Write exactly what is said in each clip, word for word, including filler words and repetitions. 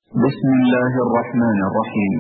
بسم الله الرحمن الرحيم.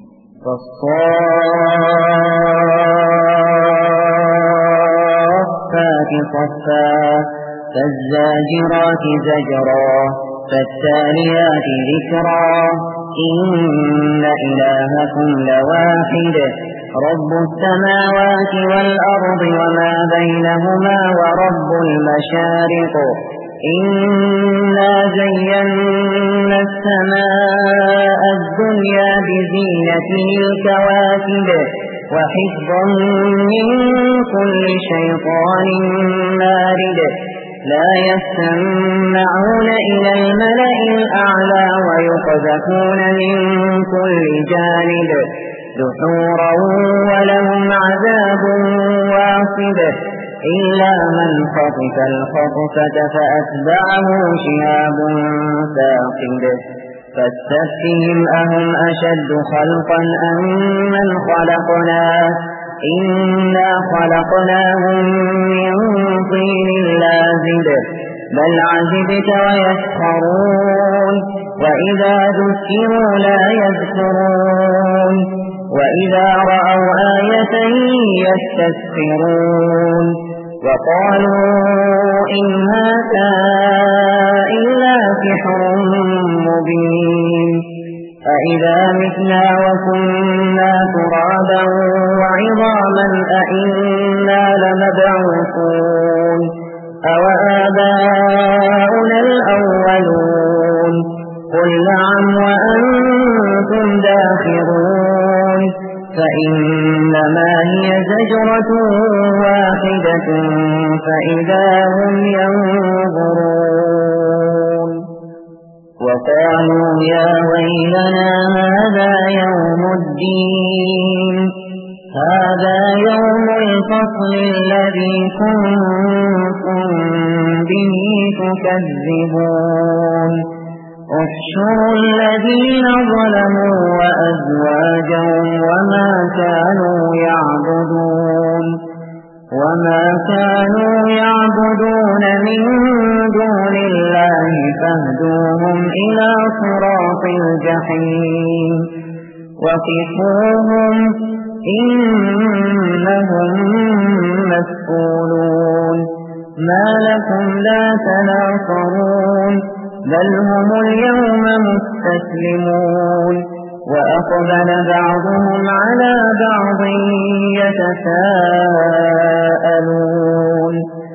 فالصافات صفا فالزاجرات زجرا فالتاليات ذكرا إن إلهكم لواحد رب السماوات والأرض وما بينهما ورب المشارق إنا زينا السماء الدنيا بزينة الكواكب وحفظا من كل شيطان مارد لا يستمعون إلى الملأ الأعلى ويقذفون من كل جانب دحورا ولهم عذاب واصب إلا من خطف الخطفة فأتبعه شهاب ثاقب فاستفتهم أهم أشد خلقا أم من خلقنا إنا خلقناهم من طين لازب بل عجبت ويسخرون وإذا ذكروا لا يذكرون وإذا رأوا آية يستسخرون وقالوا إن هذا إلا سحر مبين أإذا متنا وكنا ترابا وعظاما أإنا لمبعوثون أوآباؤنا الأولون قل نعم وأنتم داخرون فإنما هي زجرة واحدة فإذا هم ينظرون وقالوا يا ويلنا هذا يوم الدين هذا يوم الفصل الذي كنتم به تكذبون احشروا الذين ظلموا وأزواجهم وما كانوا يعبدون وما كانوا يعبدون من دون الله فاهدوهم إلى صراط الجحيم وقفوهم إنهم مسؤولون ما لكم لا تناصرون بل هم اليوم مستسلمون وأقبل بعضهم على بعض يتساءلون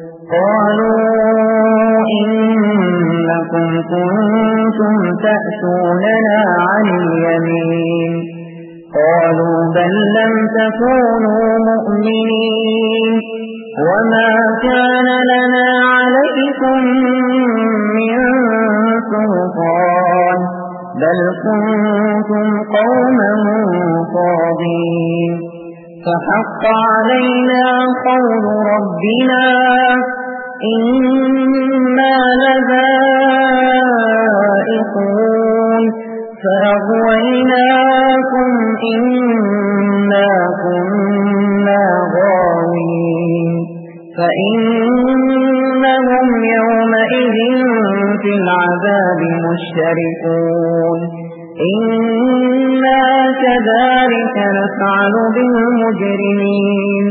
قالوا إنكم كنتم تأتوننا عن اليمين قالوا بل لم تكونوا مؤمنين وما كان لنا عليكم من سلطان بل كنتم قوما طاغين فحق علينا قول ربنا إنا لذائقون فأغويناكم إنا كنا غاوين فإنهم يومئذ في العذاب مشتركون إنا كذلك نفعل بالمجرمين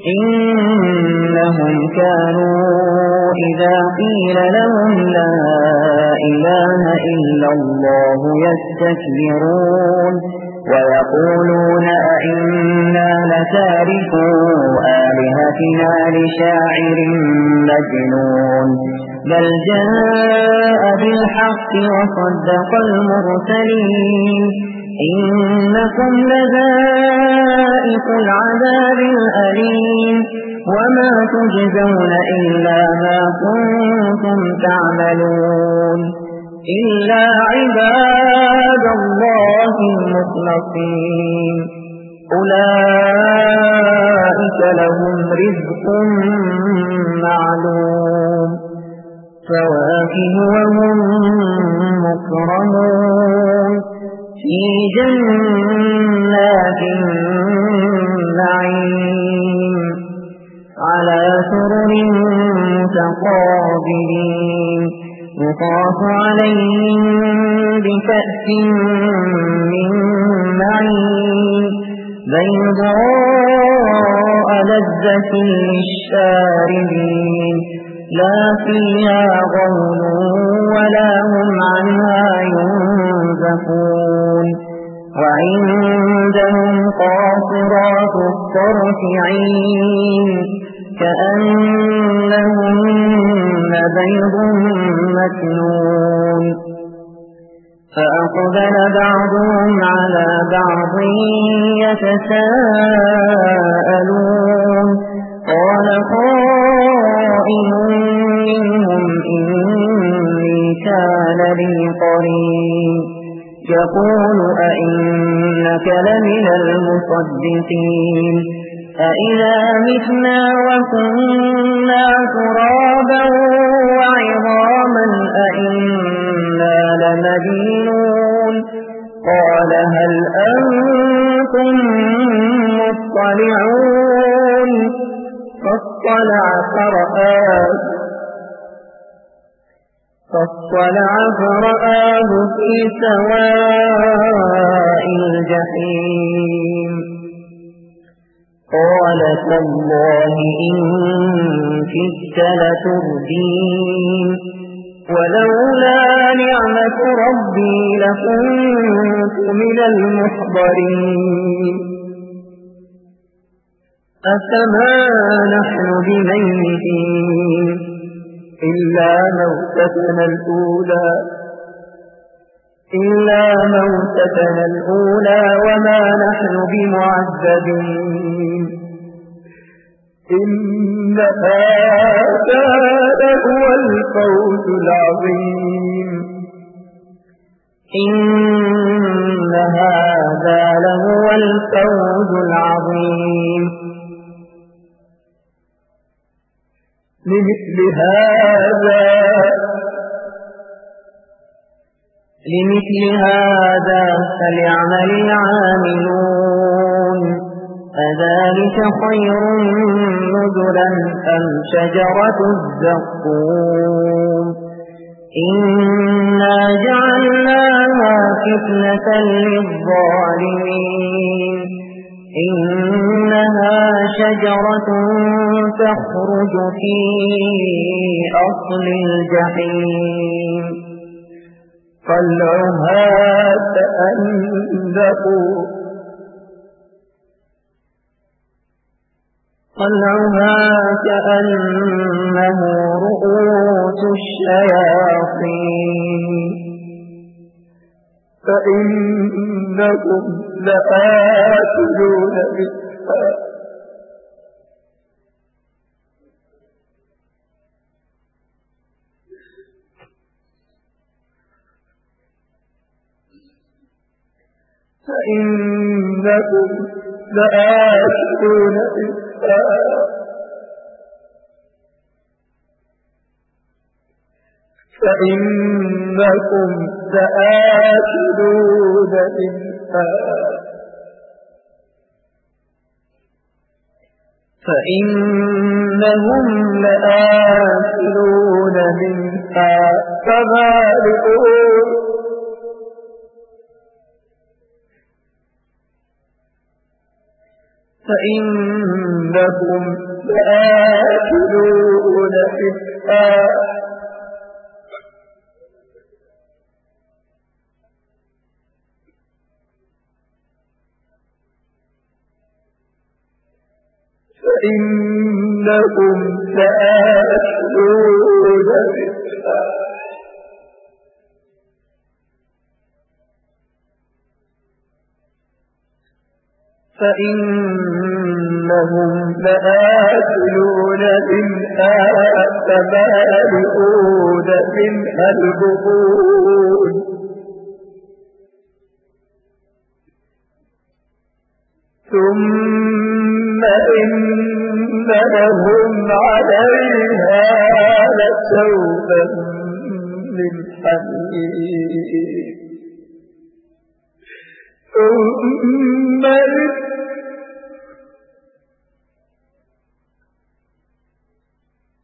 إنهم كانوا إذا قيل لهم لا إله إلا الله يستكبرون ويقولون أئنا لتاركو آلهتنا لشاعر مجنون بل جاء بالحق وصدق المرسلين إنكم لذائق العذاب الأليم وما تجزون إلا ما كنتم تعملون إلا عباد الله المخلصين أولئك لهم رزق معلوم فواكه وهم مكرمون في جنات النعيم على سرر متقابلين يطاف عليهم بكأس من معين بيضاء لذة للشاربين لا فيها غول ولا هم عنها ينزفون وعندهم قاصرات الطرف عين كأنهن بيض مكنون فأقبل بعضهم على بعض يتساءلون قال قائل منهم إني كان لي قرين يقول أئنك لمن المصدقين أإذا متنا وكنا ترابا وعظاما أئنا لمدينون قال هل أنتم مطلعون فاطلع فرآه فاطلع فرآه في سواء الجحيم قال تالله إن كدت لتردين ولولا نعمة ربي لكنت من المحضرين أفما نحن بميتين إلا موتتنا الأولى إلا موتتنا الأولى وما نحن بمعذبين إن هذا لهو الفوز العظيم إن هذا لهو الفوز العظيم لمثل هذا لمثل هذا فليعمل العاملون أذلك خير نزلا أم شجرة الزقوم إنا جعلناها فتنة للظالمين إنها شجرة تخرج في أصل الجحيم طلعها كأنه طلعها كأنه رؤوس الشياطين فإنهم لآكلون منها فإنهم لآكلون منها فإنكم لآكلون منها فإنهم لآكلون منها فمالئون فإنهم لآكلون منها فإنهم لآكلون منها فإنهم لآكلون منها فمالئون منها البطون ثم إن لهم عليها لشوبا من حميم ثم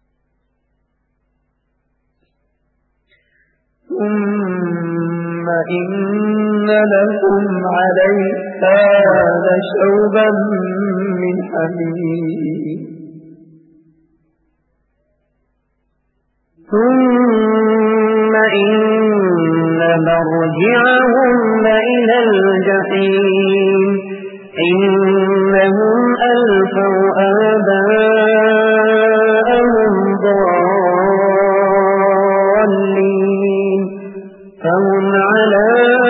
ثم لكم عليها لشوبا من حميم ثم إن مرجعهم لإلى الجحيم إنهم ألفوا آباءهم ضالين فهم على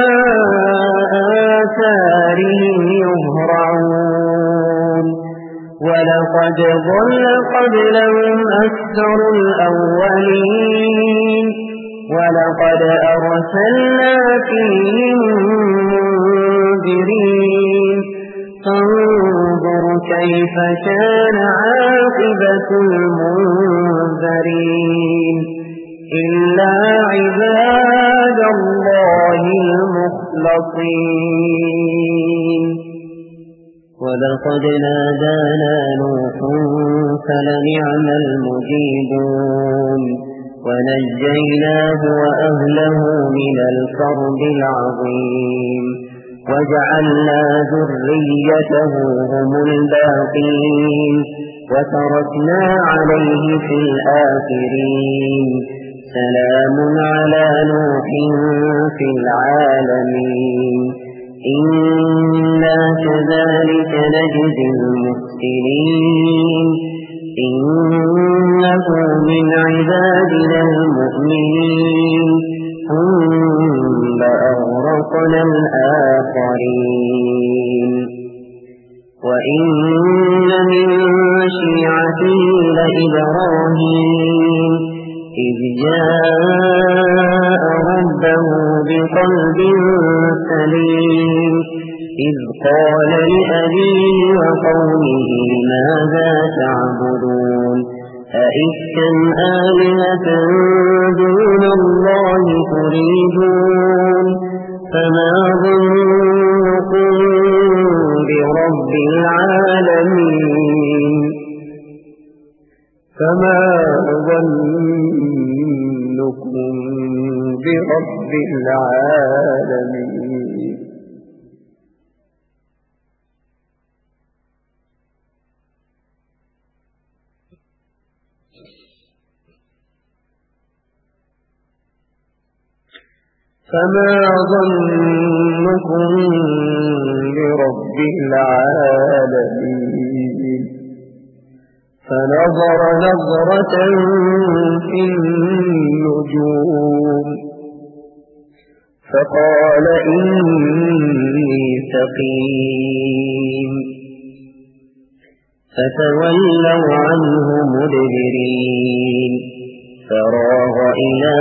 آثارهم يهرعون ولقد ضل قبلهم أكثر الأولين ولقد أرسلنا فيهم منذرين فانظر كيف كان عاقبة المنذرين إلا عباد الله المخلصين ولقد نادانا نوح فلنعم المجيبون ونجيناه وأهله من الكرب العظيم وجعلنا ذريته هم الباقين وتركنا عليه في الآخرين سلام على نوح في العالمين إنا كذلك نجزي المحسنين إنه من عبادنا المؤمنين ثم أغرقنا الآخرين وإن من شيعته لإبراهيم إذ جاء ربه بقلب سليم إذ قال لأبيه وقومه ماذا تعبدون أئفكا آلهة دون الله تريدون فما ظنكم برب العالمين فما ظنكم برب العالمين فما ظنكم برب العالمين فنظر نظرة في النجوم فقال إني سقيم فتولوا عنه مدبرين فراغ إلى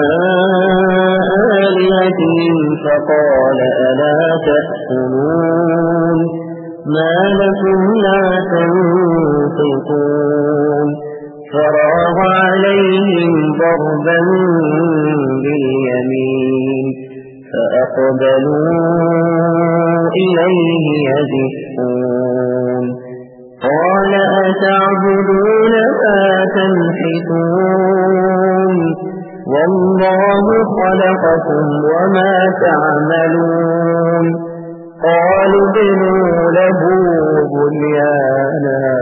آلهتهم فقال ألا تأكلون ما لكم لا تنطقون فراغ عليهم ضربا باليمين فأقبلوا إليه يزفون قال أتعبدون ما تنحتون والله خلقكم وما تعملون قالوا ابنوا له بنيانا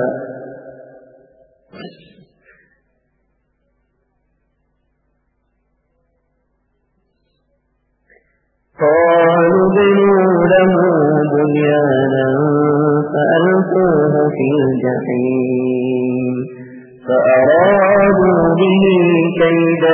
قالوا ابنوا له بنيانا فألقوه في الجحيم فأرادوا به كيدا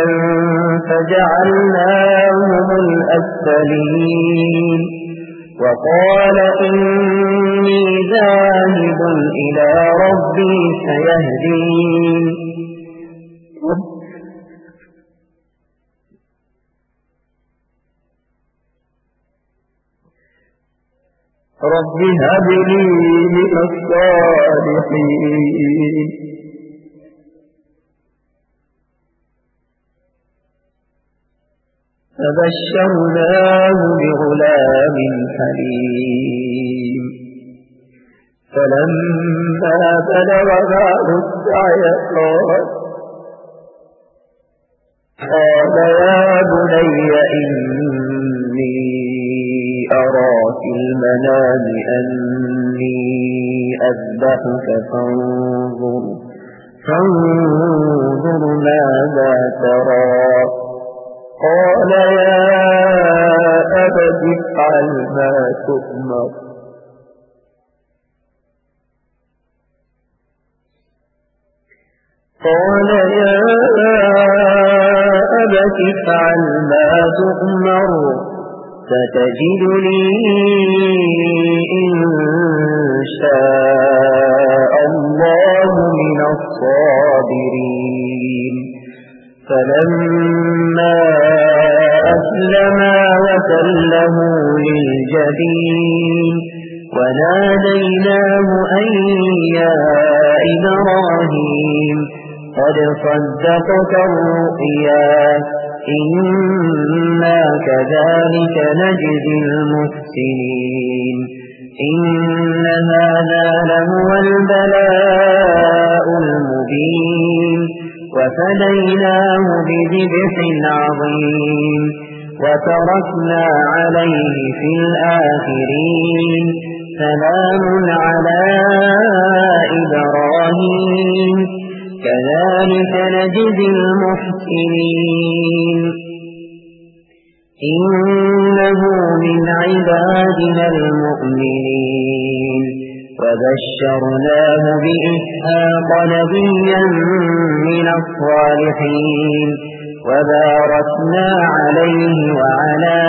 فجعلناهم الأسفلين وقال إني ذاهب إلى ربي سيهدين رب هب لي من الصالحين فبشرناه بغلام حليم فلما بلغ معه السعي قال يا بني إني أرى في المنام أني أذبحك فانظر فانظر ماذا ترى قال يا أبت افعل ما تؤمر قال يا أبت افعل ما تؤمر ستجدني إن شاء الله من الصابرين فلما أسلما وتله للجبين وناديناه أن يا إبراهيم قد صدقت الرؤيا إنا كذلك نجزي المحسنين إن هذا لهو البلاء المبين وفديناه بذبح عظيم وتركنا عليه في الآخرين سلام على إبراهيم كذلك نجزي المحسنين إنه من عبادنا المؤمنين وبشرناه بإسحاق نبيا من الصالحين وباركنا عليه وعلى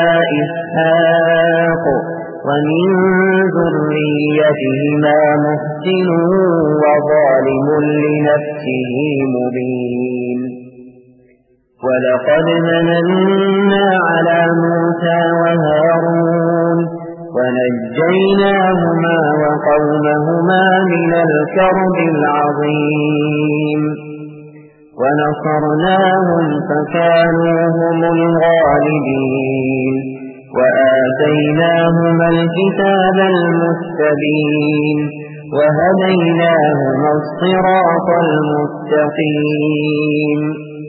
إسحاق ومن ذريتهما محسن وظالم لنفسه مبين ولقد مننا على موسى وهارون ونجيناهما وقومهما من الكرب العظيم ونصرناهم فكانوا هم الغالبين وآتيناهما الكتاب المستبين وهديناهما الصراط المستقيم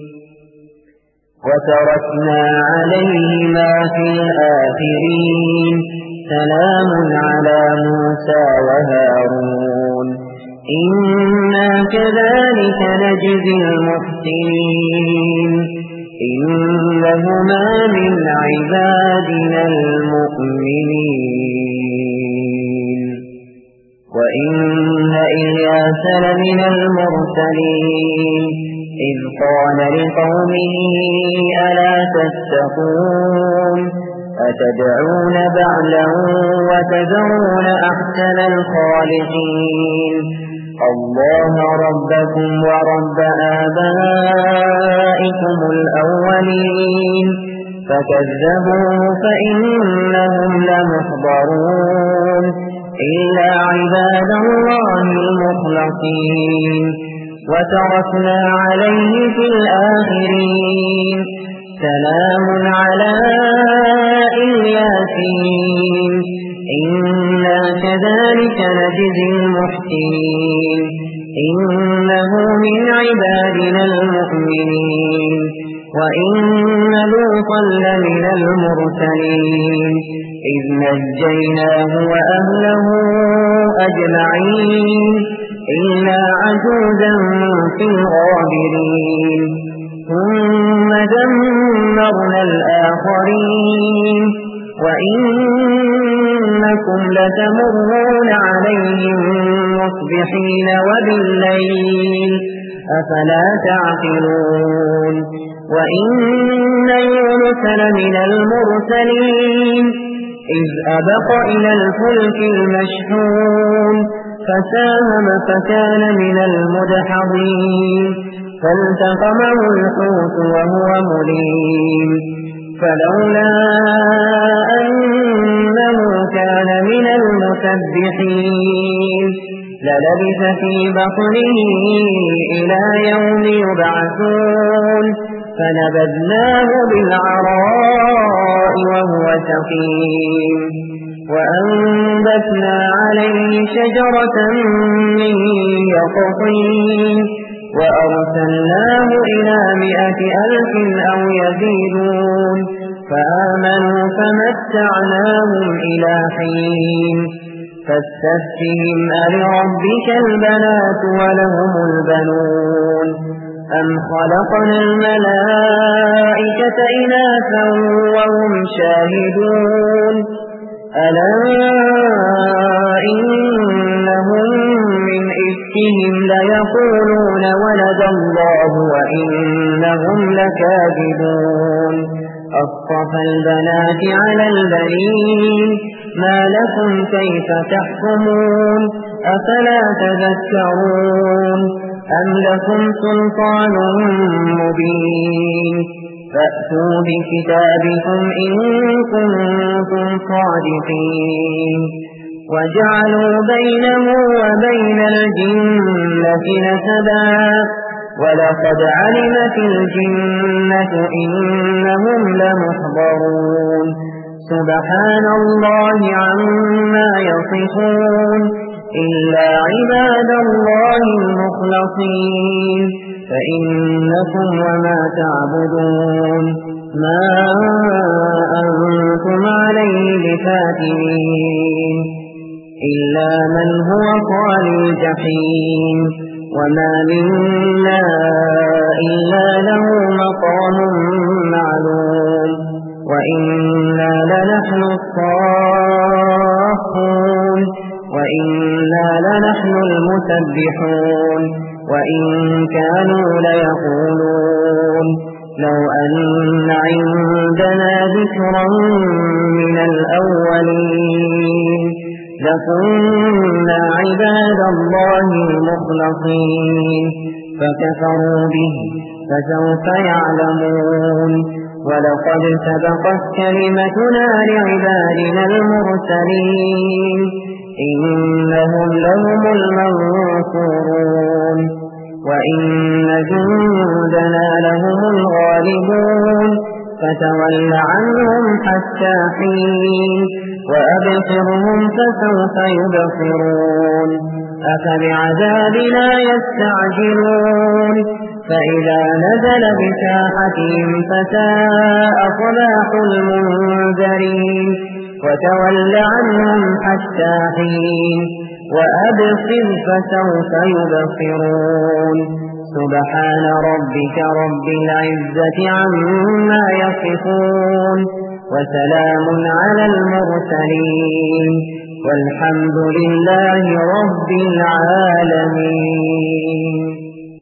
وتركنا عليهما في الآخرين سلام على موسى وهارون إنا كذلك نجزي المحسنين إنهما من عبادنا المؤمنين وإن إلياس لمن المرسلين إذ قال لقومه ألا تتقون أتدعون بعلا وتذرون أحسن الخالقين الله ربكم ورب آبائكم الأولين فكذبوه فإنهم لمحضرون إلا عباد الله المخلصين وتركنا عليه في الآخرين سلام على الياسين إنا كذلك نجزي المحسنين إنه من عبادنا المؤمنين وإن لوطا لمن المرسلين إذ نجيناه وأهله أجمعين إلا عجوزا في الغابرين ثم دمرنا الآخرين وإنكم لتمرون عليهم مصبحين وبالليل أفلا تعقلون وإن يونس لمن المرسلين إذ أبق إلى الفلك المشحون فساهم فكان من المدحضين فالتقمه الحوت وهو مليم فلولا أنه كان من المسبحين للبث في بطنه إلى يوم يبعثون فنبذناه بالعراء وهو سقيم وأنبتنا عليه شجرة من يقطين وأرسلناه إلى مئة ألف أو يزيدون فآمنوا فمتعناهم إلى حين فاستفتهم ألربك البنات ولهم البنون أم خلقنا الملائكة إناثا وهم شاهدون ألا إنهم من إفكهم ليقولون ولد الله وإنهم لكاذبون أصطفى البنات على البنين ما لكم كيف تحكمون أفلا تذكرون أم لكم سلطان مبين فأتوا بكتابكم إن كنتم صادقين وجعلوا بينه وبين الجنة نسبا ولقد علمت الجنة إنهم لمحضرون سبحان الله عما يصفون إلا عباد الله المخلصين فإنكم وما تعبدون ما أنتم عليه بفاتنين إلا من هو صال الجحيم وما منا إلا له مقام معلوم وإنا لنحن الصافون وإنا لنحن المسبحون وإن كانوا ليقولون لو أن عندنا ذكرا من الأولين لكنا عباد الله المخلصين فكفروا به فسوف يعلمون ولقد سبقت كلمتنا لعبادنا المرسلين إنهم لهم المنصورون وإن جندنا لهم الغالبون فتول عنهم حتى حين وأبصرهم فسوف يبصرون أفبعذابنا يستعجلون فإذا نزل بساحتهم فساء صباح المنذرين وتول عنهم حتى حين وأبصر فسوف يبصرون سبحان ربك رب العزة عما يصفون وسلام على المرسلين والحمد لله رب العالمين.